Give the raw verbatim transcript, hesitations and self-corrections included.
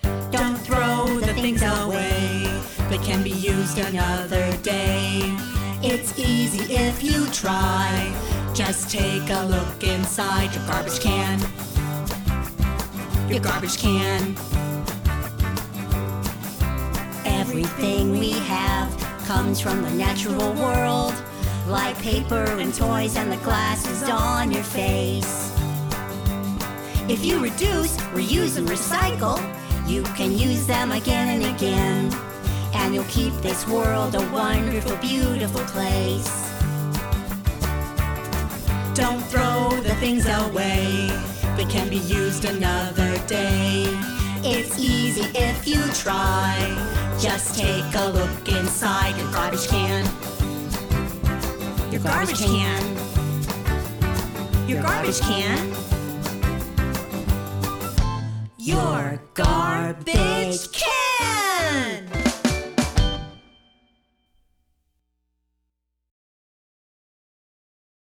Don't throw the things away, but can be used another day. It's easy if you try. Just take a look inside your garbage can. Your garbage can. Everything we have comes from the natural world, like paper and toys and the glasses on your face. If you reduce, reuse, and recycle, you can use them again and again, and you'll keep this world a wonderful, beautiful place. Don't throw the things away, they can be used another day. It's easy if you try. Just take a look inside your garbage can. Your garbage can. Your garbage can. Your garbage can.